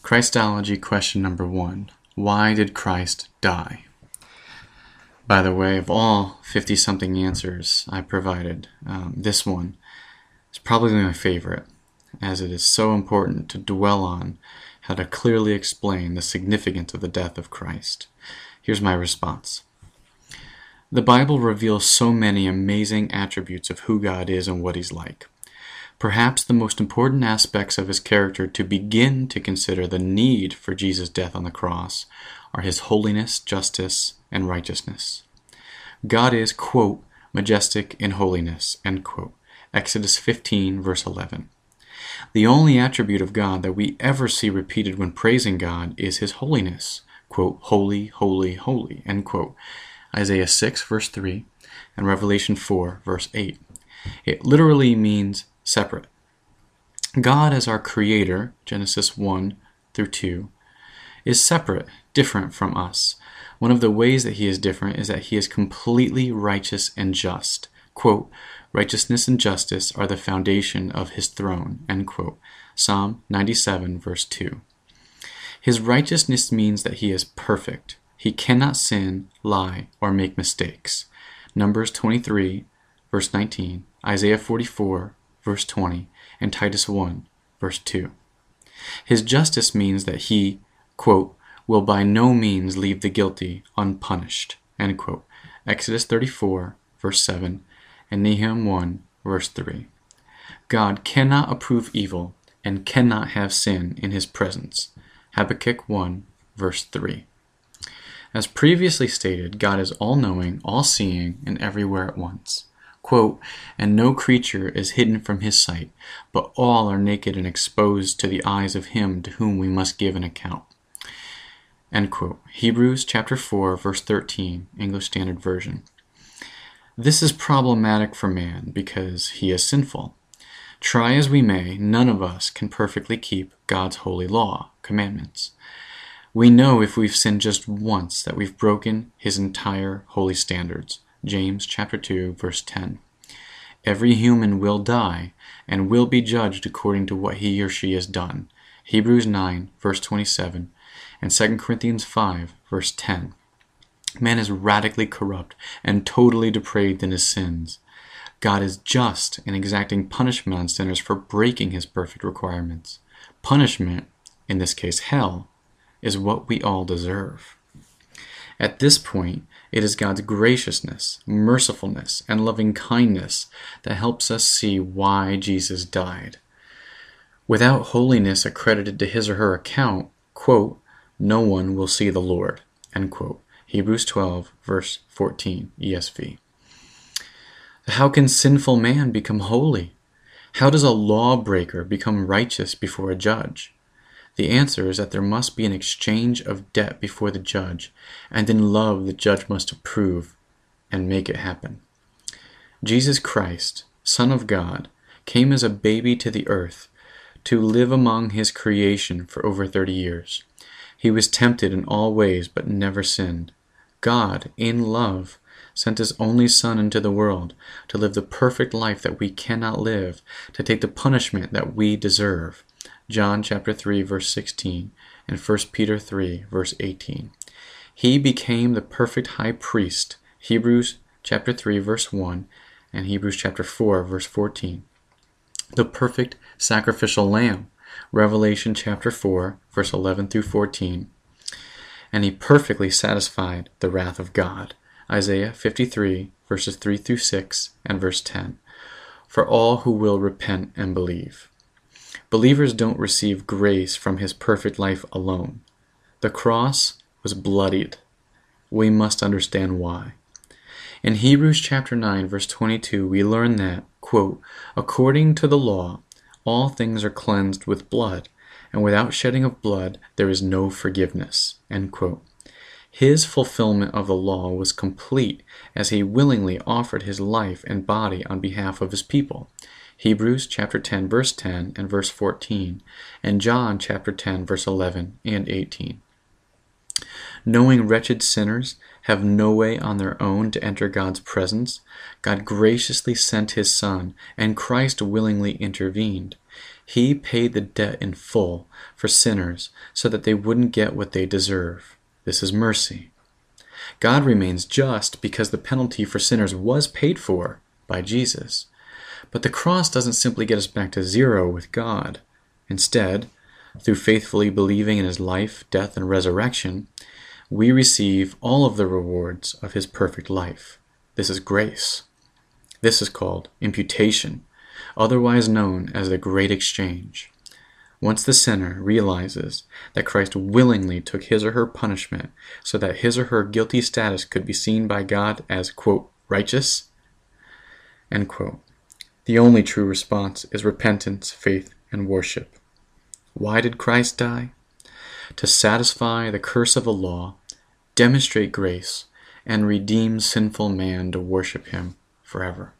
Christology question number 1. Why did Christ die? By the way, of all 50-something answers I provided, this one is probably my favorite, as it is so important to dwell on how to clearly explain the significance of the death of Christ. Here's my response. The Bible reveals so many amazing attributes of who God is and what He's like. Perhaps the most important aspects of His character to begin to consider the need for Jesus' death on the cross are His holiness, justice, and righteousness. God is, quote, majestic in holiness, end quote. Exodus 15, verse 11. The only attribute of God that we ever see repeated when praising God is His holiness, quote, holy, holy, holy, end quote. Isaiah 6, verse 3, and Revelation 4, verse 8. It literally means separate. God as our creator, Genesis 1 through 2, is separate, different from us. One of the ways that He is different is that He is completely righteous and just. Quote, righteousness and justice are the foundation of His throne, end quote. Psalm 97, verse 2. His righteousness means that He is perfect. He cannot sin, lie, or make mistakes. Numbers 23, verse 19, Isaiah 44, verse 20, and Titus 1, verse 2. His justice means that He, quote, will by no means leave the guilty unpunished, end quote. Exodus 34, verse 7, and Nahum 1, verse 3. God cannot approve evil and cannot have sin in His presence. Habakkuk 1, verse 3. As previously stated, God is all-knowing, all-seeing, and everywhere at once. Quote, and no creature is hidden from His sight, but all are naked and exposed to the eyes of Him to whom we must give an account. End quote. Hebrews chapter 4, verse 13, English Standard Version. This is problematic for man because he is sinful. Try as we may, none of us can perfectly keep God's holy law, commandments. We know if we've sinned just once that we've broken His entire holy standards. James chapter 2, verse 10. Every human will die and will be judged according to what he or she has done. Hebrews 9, verse 27, and 2 Corinthians 5, verse 10. Man is radically corrupt and totally depraved in his sins. God is just in exacting punishment on sinners for breaking His perfect requirements. Punishment, in this case hell, is what we all deserve. At this point, it is God's graciousness, mercifulness, and loving kindness that helps us see why Jesus died. Without holiness accredited to his or her account, quote, no one will see the Lord, end quote. Hebrews 12, verse 14, ESV. How can sinful man become holy? How does a lawbreaker become righteous before a judge? The answer is that there must be an exchange of debt before the judge, and in love the judge must approve and make it happen. Jesus Christ, Son of God, came as a baby to the earth to live among His creation for over 30 years. He was tempted in all ways but never sinned. God, in love, sent His only Son into the world to live the perfect life that we cannot live, to take the punishment that we deserve. John chapter 3, verse 16, and 1 Peter 3, verse 18. He became the perfect high priest, Hebrews chapter 3, verse 1, and Hebrews chapter 4, verse 14. The perfect sacrificial lamb, Revelation chapter 4, verse 11 through 14. And He perfectly satisfied the wrath of God, Isaiah 53, verses 3 through 6, and verse 10, for all who will repent and believe. Believers don't receive grace from His perfect life alone. The cross was bloodied. We must understand why. In Hebrews chapter 9, verse 22, we learn that, quote, according to the law, all things are cleansed with blood, and without shedding of blood there is no forgiveness, end quote. His fulfillment of the law was complete as He willingly offered His life and body on behalf of His people. Hebrews chapter 10, verse 10 and verse 14, and John chapter 10, verse 11 and 18. Knowing wretched sinners have no way on their own to enter God's presence, God graciously sent His Son, and Christ willingly intervened. He paid the debt in full for sinners so that they wouldn't get what they deserve. This is mercy. God remains just because the penalty for sinners was paid for by Jesus. But the cross doesn't simply get us back to zero with God. Instead, through faithfully believing in his life, death, and resurrection, we receive all of the rewards of his perfect life. This is grace. This is called imputation, otherwise known as the Great Exchange. Once the sinner realizes that Christ willingly took his or her punishment so that his or her guilty status could be seen by God as, quote, righteous, end quote, the only true response is repentance, faith, and worship. Why did Christ die? To satisfy the curse of the law, demonstrate grace, and redeem sinful man to worship him forever.